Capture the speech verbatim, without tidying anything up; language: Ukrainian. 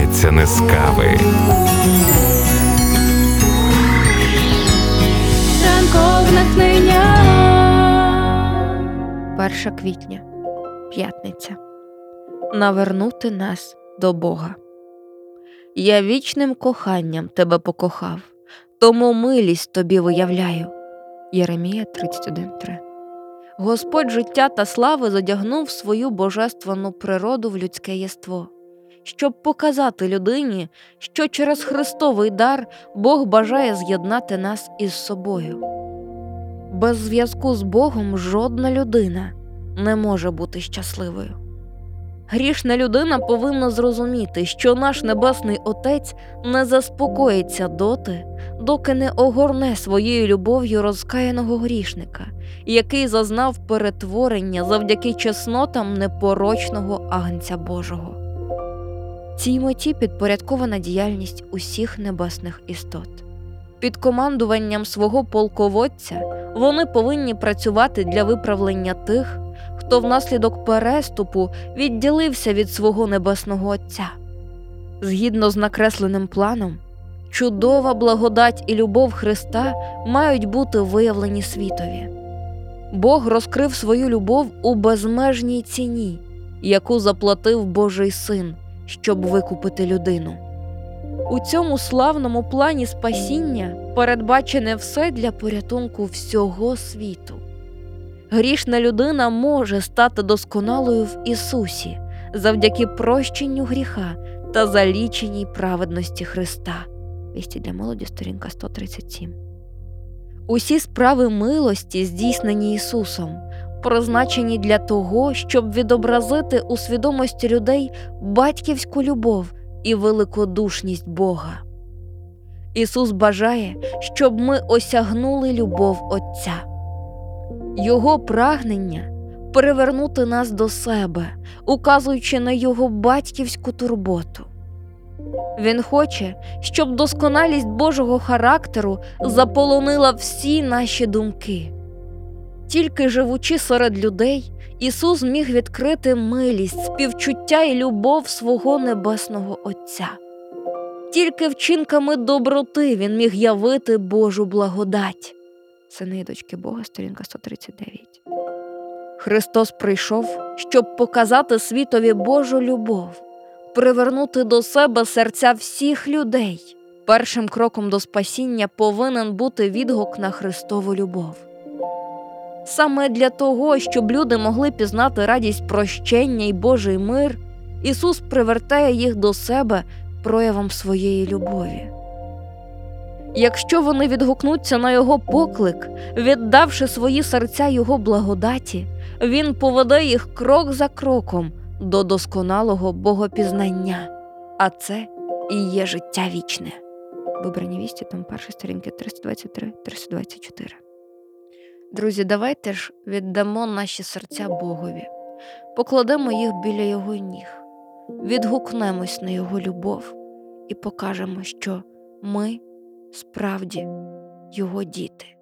починається не з кави. Ранкове натхнення. перше квітня. П'ятниця. Навернути нас до Бога. Я вічним коханням тебе покохав, тому милість тобі виявляю. Єремія тридцять один три. Господь життя та слави задягнув свою божественну природу в людське єство, щоб показати людині, що через Христовий дар Бог бажає з'єднати нас із собою. Без зв'язку з Богом жодна людина не може бути щасливою. Грішна людина повинна зрозуміти, що наш Небесний Отець не заспокоїться доти, доки не огорне своєю любов'ю розкаяного грішника, який зазнав перетворення завдяки чеснотам непорочного Агнця Божого. Цій меті підпорядкована діяльність усіх небесних істот. Під командуванням свого полководця вони повинні працювати для виправлення тих, хто внаслідок переступу відділився від свого Небесного Отця. Згідно з накресленим планом, чудова благодать і любов Христа мають бути виявлені світові. Бог розкрив свою любов у безмежній ціні, яку заплатив Божий Син, щоб викупити людину. У цьому славному плані спасіння передбачене все для порятунку всього світу. Грішна людина може стати досконалою в Ісусі завдяки прощенню гріха та заліченій праведності Христа. Вісті для молоді, сторінка сто тридцять сім. Усі справи милості, здійснені Ісусом, призначені для того, щоб відобразити у свідомості людей батьківську любов і великодушність Бога. Ісус бажає, щоб ми осягнули любов Отця. Його прагнення – привернути нас до себе, указуючи на Його батьківську турботу. Він хоче, щоб досконалість Божого характеру заполонила всі наші думки. Тільки живучи серед людей, Ісус міг відкрити милість, співчуття і любов свого Небесного Отця. Тільки вчинками доброти Він міг явити Божу благодать. Сини і дочки Бога, сторінка сто тридцять дев'ять. Христос прийшов, щоб показати світові Божу любов, привернути до себе серця всіх людей. Першим кроком до спасіння повинен бути відгук на Христову любов. Саме для того, щоб люди могли пізнати радість прощення і Божий мир, Ісус привертає їх до себе проявом своєї любові. Якщо вони відгукнуться на Його поклик, віддавши свої серця Його благодаті, Він поведе їх крок за кроком до досконалого богопізнання, а це і є життя вічне. Вибрані вісті, том перший, сторінки триста двадцять три - триста двадцять чотири. Друзі, давайте ж віддамо наші серця Богові, покладемо їх біля Його ніг, відгукнемось на Його любов і покажемо, що ми справді Його діти.